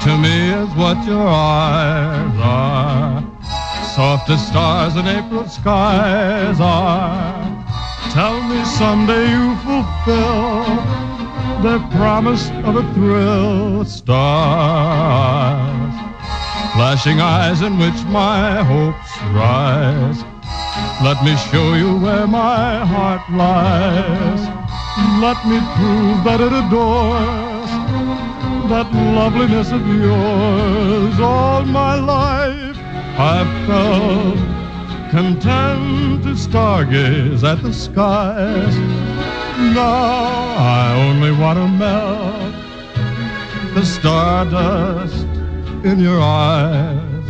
to me is what your eyes are. Soft as stars in April skies are. Tell me someday you fulfill the promise of a thrill. Stars, flashing eyes in which my hopes rise. Let me show you where my heart lies. Let me prove that it adores that loveliness of yours. All my life I've felt content to stargaze at the skies. Now I only want to melt the stardust in your eyes.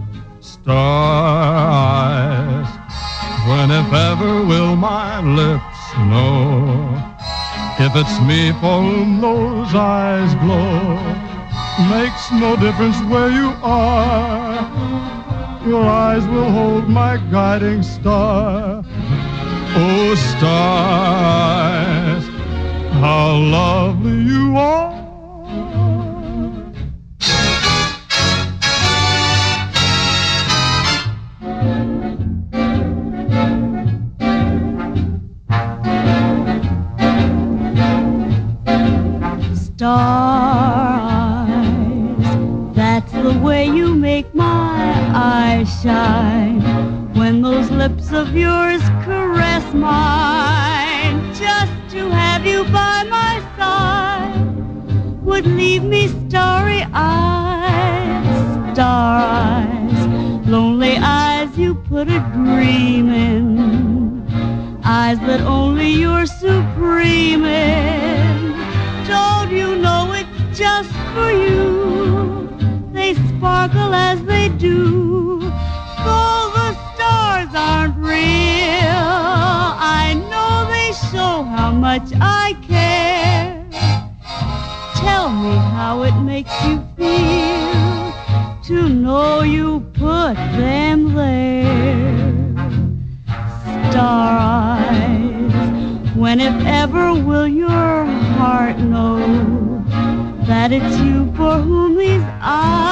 Star eyes, when if ever will my lips know if it's me for whom those eyes glow. Makes no difference where you are, your eyes will hold my guiding star. Oh, stars, how lovely you are. Star eyes, that's the way you make my eyes shine. When those lips of yours caress mine, just to have you by my side would leave me starry-eyed. Star eyes, lonely eyes you put a dream in, eyes that only you're supreme in. Don't you know it's just for you? They sparkle as they do. Though the stars aren't real, I know they show how much I care. Tell me how it makes you feel to know you put them there. Star eyes, when if ever will your heart know that it's you for whom these eyes